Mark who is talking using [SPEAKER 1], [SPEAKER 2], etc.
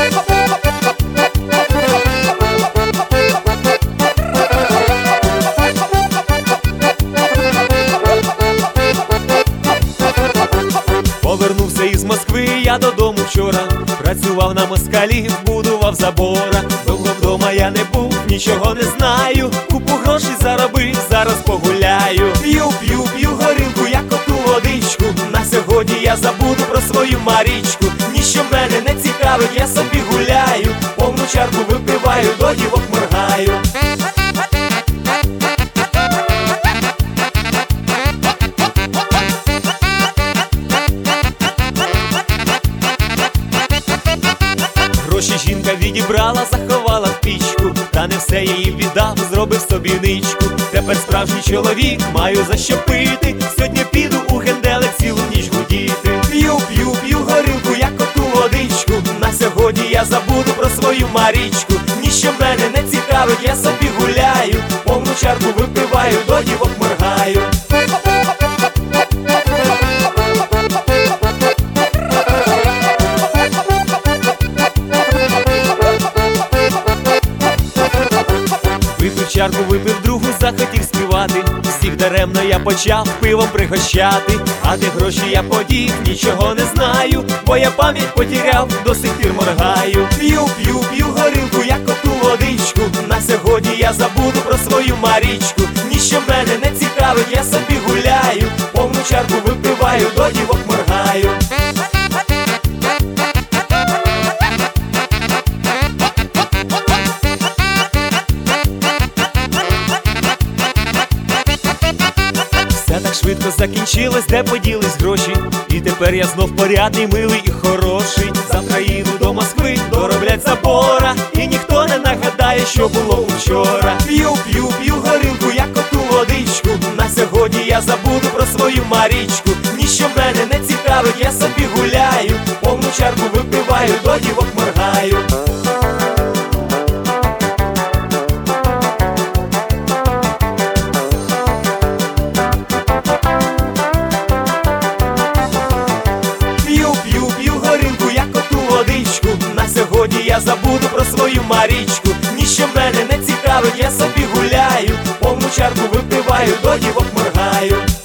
[SPEAKER 1] Повернувся із Москви я додому вчора, працював на москалі, будував забора. Довго вдома я не був, нічого не знаю, купу грошей заробив, зараз погуляю. П'ю горілку, як оту водичку, на сьогодні я забуду про свою Марічку. Ніщо мене не цікавить, я собі гуляю, повну чарку випиваю, до дівок моргаю. Гроші жінка відібрала, заховала в пічку, та не все її віддав, зробив собі ничку. Тепер справжній чоловік, маю за що пити, сьогодні піду у генделик цілу ніч гудіти. П'ю горілку, як оту водичку, на сьогодні я забуду про свою Марічку. Ніщо мене не цікавить, я собі гуляю, повну чарку випиваю, до дівок моргаю. Чарку випив, другу захотів співати, всіх даремно я почав пивом пригощати. А де гроші я подів, нічого не знаю, бо я пам'ять потеряв, до сих пір моргаю. П'ю горілку, як оту водичку, на сьогодні я забуду про свою Марічку. Ніщо мене не цікавить, я собі гуляю, повну чарку випиваю, до дівок моргаю. Так швидко закінчилось, де поділись гроші, і тепер я знов порядний, милий і хороший. Завтра їду до Москви, дороблять забора, і ніхто не нагадає, що було вчора. П'ю горілку, як оту водичку, на сьогодні я забуду про свою Марічку. Ніщо мене не цікавить, я собі гуляю, повну чарку випиваю, до дівок моргаю. Сьогодні я забуду про свою Марічку. Ніщо мене не цікавить, я собі гуляю, повну чарку випиваю, до дівок моргаю.